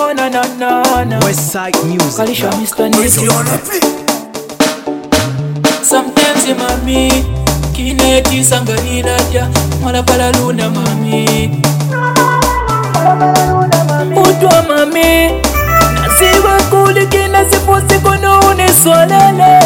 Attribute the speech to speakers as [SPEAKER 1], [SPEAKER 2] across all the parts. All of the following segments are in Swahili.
[SPEAKER 1] Oh na na na na.
[SPEAKER 2] Westside Music.
[SPEAKER 1] Kalisha Mr. Nicky. Sometimes mami kineti sangalila ja mwana pala luna mami. Utwa mami nasiba kuliki nasifusi kono uniswalele.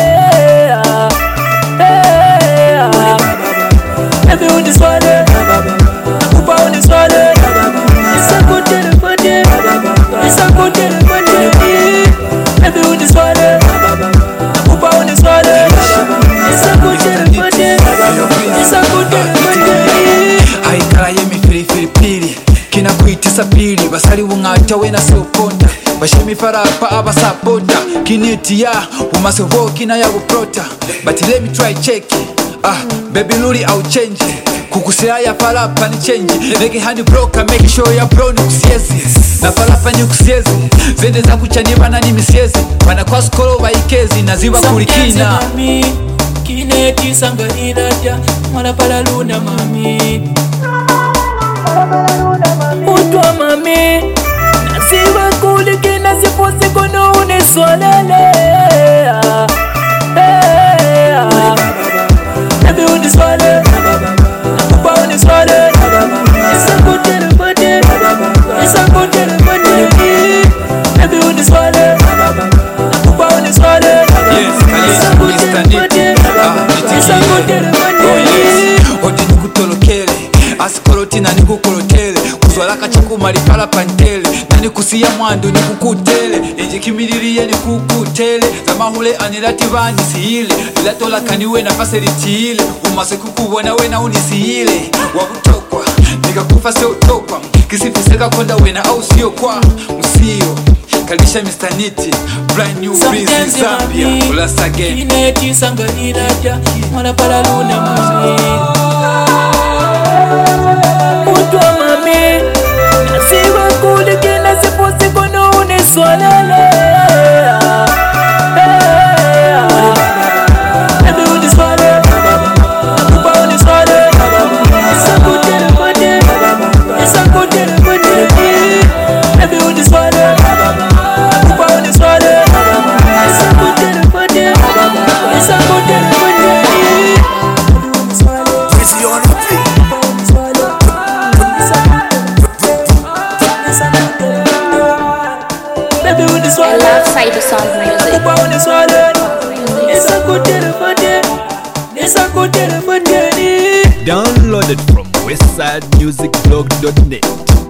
[SPEAKER 1] Ebe uniswale nakupa uniswale. Isa kutele fade isa kutele fade. Ebe uniswale nakupa uniswale. Isa kutele fade isa kutele fade.
[SPEAKER 3] Haikala yemi fili pili kina kuitisa pili basali wungata wena seoponda bashimi farapa abasapota kineti ya umasovo kina ya uprota but let me try check baby luli au change kukusea ya farapa ni change nege hani broker make sure ya bro ni kusiezi na farapa ni kusiezi zende za kuchaniba na ni misiezi wana kwa skolo waikezi na ziwa kulikina
[SPEAKER 1] kineti sangalila ja mwana pala luna mami. Utwa mami nasiba kuliki nasifusi kono uniswalele. Ebe uniswale nakupa uniswale. Isa kutele fade isa kutele fade. Ebe uniswale nakupa uniswale. Isa kutele fade isa kutele fade.
[SPEAKER 3] Odi nikutolokele asikoroti na nikukorotele kuzwala kachakumali pala pantele nani kusiya mwandu nikukutele ejikimililiye nikukutele zamahule anilati vanisiyile ilatola kaniwe nafase litiyile umase kukubona wena unisiyile wakutokwa nikakufa seutokwa kisifiseka konda wena au siyo kwa musiyo Kalisha Mr. Nicky, brand new breeze Zambia, Ulas again.
[SPEAKER 1] Kineti sangalila ja mwana pala luna mami. Utwa mami nasiba kuliki nasifusi kono uniswalele. Ebe uniswale nakupa uniswale. Isa kutele fade isa kutele fade. Ebe uniswale nakupa uniswale. Isa kutele fade isa kutele fade.
[SPEAKER 4] I love Cyber Sound Music.
[SPEAKER 2] Downloaded from westsidemusicblog.net.